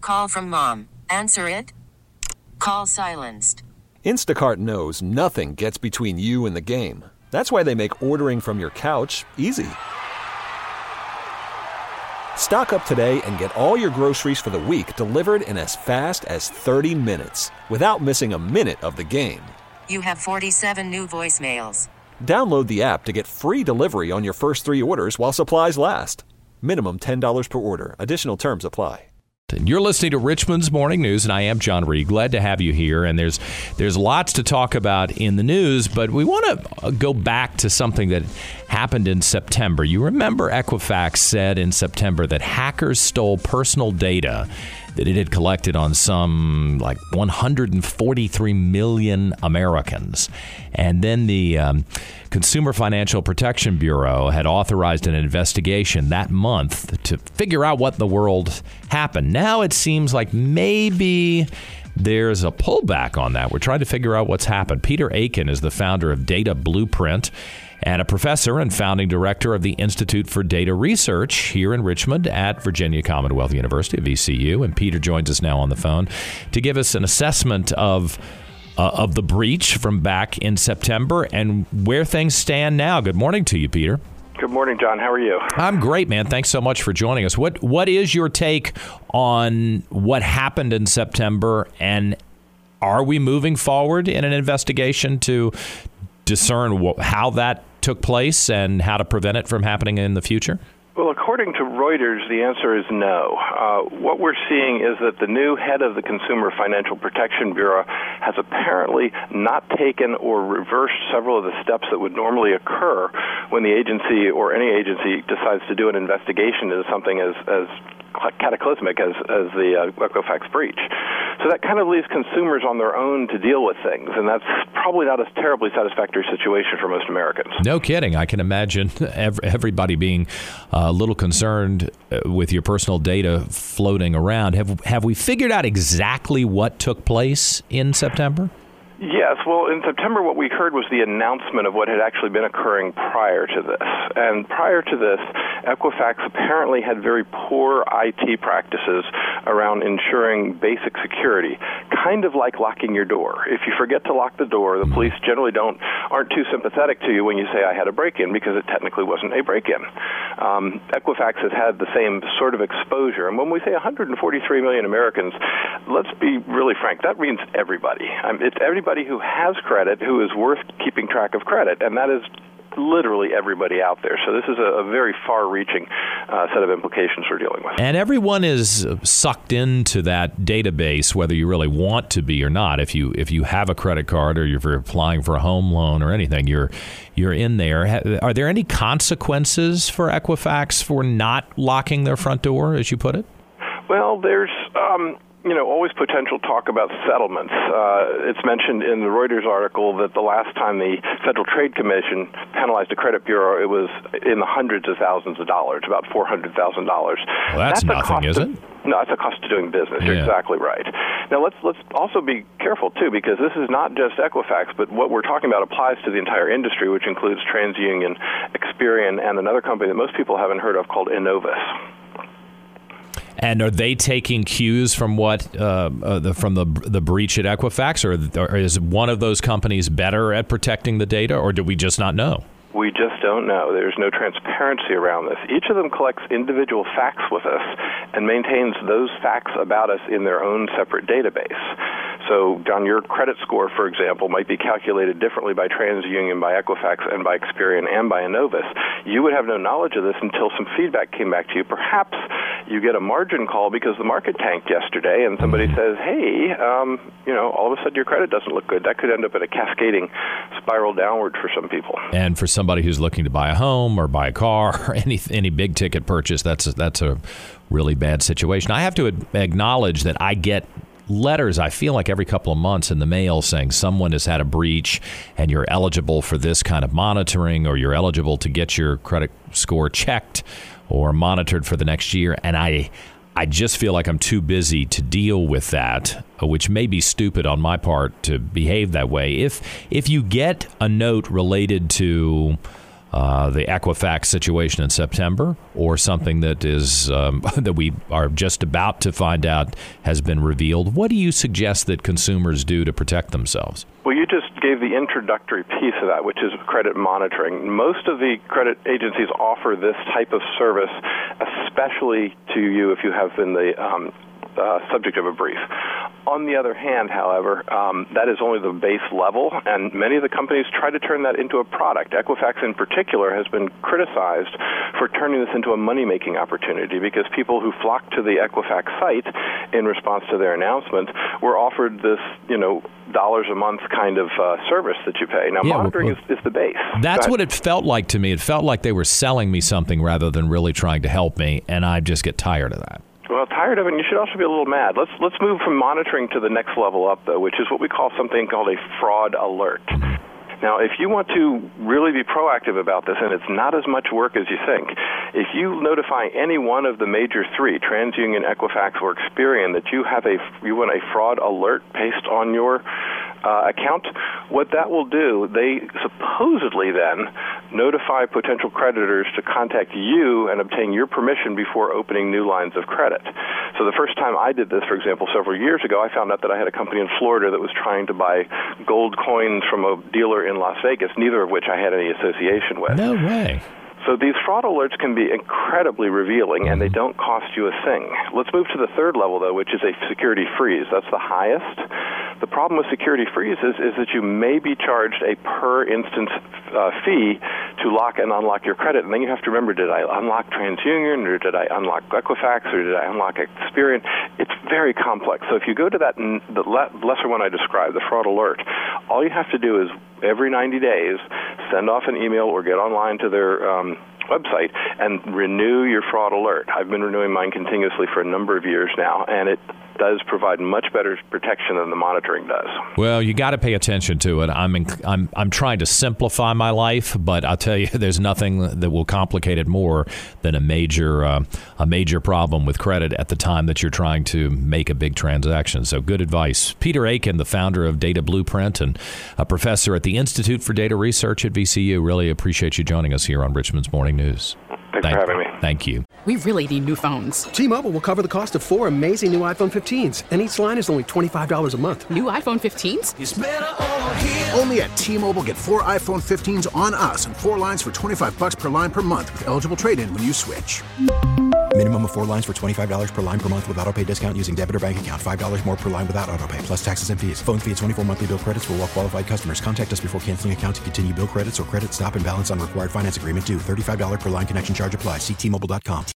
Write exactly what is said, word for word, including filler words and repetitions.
call from mom. Answer it. Call silenced. Instacart knows nothing gets between you and the game. That's why they make ordering from your couch easy. Stock up today and get all your groceries for the week delivered in as fast as thirty minutes without missing a minute of the game. You have forty-seven new voicemails. Download the app to get free delivery on your first three orders while supplies last. Minimum ten dollars per order. Additional terms apply. You're listening to Richmond's Morning News, and I am John Reed. Glad to have you here. And there's there's lots to talk about in the news, but we want to go back to something that happened in September. You remember Equifax said in September that hackers stole personal data that it had collected on some like one hundred forty-three million Americans. And then the um, Consumer Financial Protection Bureau had authorized an investigation that month to figure out what in the world happened. Now it seems like maybe there's a pullback on that. We're trying to figure out what's happened. Peter Aiken is the founder of Data Blueprint and a professor and founding director of the Institute for Data Research here in Richmond at Virginia Commonwealth University, V C U. And Peter joins us now on the phone to give us an assessment of uh, of the breach from back in September and where things stand now. Good morning to you, Peter. Good morning, John. How are you? I'm great, man. Thanks so much for joining us. What What is your take on what happened in September, and are we moving forward in an investigation to discern wh- how that took place and how to prevent it from happening in the future? Well, according to Reuters, the answer is no. Uh, what we're seeing is that the new head of the Consumer Financial Protection Bureau has apparently not taken or reversed several of the steps that would normally occur when the agency or any agency decides to do an investigation into something as, as cataclysmic as, as the uh, Equifax breach. So that kind of leaves consumers on their own to deal with things, and that's probably not a terribly satisfactory situation for most Americans. No kidding. I can imagine everybody being a little concerned with your personal data floating around. Have have we figured out exactly what took place in September? Yes. Well, in September, what we heard was the announcement of what had actually been occurring prior to this. And prior to this, Equifax apparently had very poor I T practices around ensuring basic security, kind of like locking your door. If you forget to lock the door, the police generally don't aren't too sympathetic to you when you say, I had a break-in, because it technically wasn't a break-in. Um, Equifax has had the same sort of exposure. And when we say one hundred forty-three million Americans, let's be really frank, that means everybody. Um, it's everybody who has credit who is worth keeping track of credit, and that is literally everybody out there. So this is a, a very far-reaching uh, set of implications we're dealing with. And everyone is sucked into that database, whether you really want to be or not. If you if you have a credit card or you're applying for a home loan or anything, you're you're in there. Are there any consequences for Equifax for not locking their front door, as you put it? Well, there's Um You know, always potential talk about settlements. Uh, it's mentioned in the Reuters article that the last time the Federal Trade Commission penalized a credit bureau, it was in the hundreds of thousands of dollars, about four hundred thousand dollars. Well, that's, that's nothing, is it? No, it's a cost of doing business. You're yeah. exactly right. Now, let's let's also be careful, too, because this is not just Equifax, but what we're talking about applies to the entire industry, which includes TransUnion, Experian, and another company that most people haven't heard of called Enovis. And are they taking cues from what uh, uh, the, from the the breach at Equifax, or, or is one of those companies better at protecting the data, or do we just not know? We just don't know. There's no transparency around this. Each of them collects individual facts with us and maintains those facts about us in their own separate database. So, John, your credit score, for example, might be calculated differently by TransUnion, by Equifax, and by Experian, and by Enovis. You would have no knowledge of this until some feedback came back to you. Perhaps you get a margin call because the market tanked yesterday, and somebody says, hey, um, you know, all of a sudden your credit doesn't look good. That could end up in a cascading spiral downward for some people. And for somebody who's looking to buy a home or buy a car or any any big ticket purchase, that's a, that's a really bad situation. I have to acknowledge that I get letters, I feel like every couple of months in the mail saying someone has had a breach and you're eligible for this kind of monitoring, or you're eligible to get your credit score checked or monitored for the next year. And I I just feel like I'm too busy to deal with that, which may be stupid on my part to behave that way. If if you get a note related to uh, the Equifax situation in September, or something that is um, that we are just about to find out has been revealed. What do you suggest that consumers do to protect themselves? Well, you just gave the introductory piece of that, which is credit monitoring. Most of the credit agencies offer this type of service, especially to you if you have been the um, uh, subject of a brief. On the other hand, however, um, that is only the base level, and many of the companies try to turn that into a product. Equifax in particular has been criticized for turning this into a money-making opportunity because people who flocked to the Equifax site in response to their announcement were offered this, you know, dollars a month kind of uh, service that you pay. Now, yeah, monitoring well, is, is the base. That's what it felt like to me. It felt like they were selling me something rather than really trying to help me, and I just get tired of that. Well, tired of it, and you should also be a little mad. Let's let's move from monitoring to the next level up, though, which is what we call something called a fraud alert. Now, if you want to really be proactive about this, and it's not as much work as you think, if you notify any one of the major three, TransUnion, Equifax, or Experian, that you have a you want a fraud alert based on your uh, account, what that will do, they supposedly then notify potential creditors to contact you and obtain your permission before opening new lines of credit. So the first time I did this, for example, several years ago, I found out that I had a company in Florida that was trying to buy gold coins from a dealer in Las Vegas, neither of which I had any association with. No way. So these fraud alerts can be incredibly revealing, and they don't cost you a thing. Let's move to the third level, though, which is a security freeze. That's the highest. The problem with security freeze is, is that you may be charged a per-instance uh, fee to lock and unlock your credit. And then you have to remember, did I unlock TransUnion, or did I unlock Equifax, or did I unlock Experian? It's very complex. So if you go to that the lesser one I described, the fraud alert, all you have to do is every ninety days send off an email or get online to their um, website and renew your fraud alert. I've been renewing mine continuously for a number of years now, and it does provide much better protection than the monitoring does. Well, you got to pay attention to it. I'm in, I'm I'm trying to simplify my life, but I'll tell you, there's nothing that will complicate it more than a major uh, a major problem with credit at the time that you're trying to make a big transaction. So, good advice. Peter Aiken, the founder of Data Blueprint and a professor at the Institute for Data Research at V C U, really appreciate you joining us here on Richmond's Morning News. Thanks Thank, for having me. Thank you. We really need new phones. T-Mobile will cover the cost of four amazing new iPhone fifteens, and each line is only twenty-five dollars a month. New iPhone fifteens? It's better over here. Only at T-Mobile, get four iPhone fifteens on us and four lines for twenty-five bucks per line per month with eligible trade-in when you switch. Minimum of four lines for twenty-five dollars per line per month with autopay discount using debit or bank account. five dollars more per line without autopay, plus taxes and fees. Phone fee at twenty-four monthly bill credits for well-qualified customers. Contact us before canceling account to continue bill credits or credit stop and balance on required finance agreement due. thirty-five dollars per line connection charge applies. See T Mobile dot com.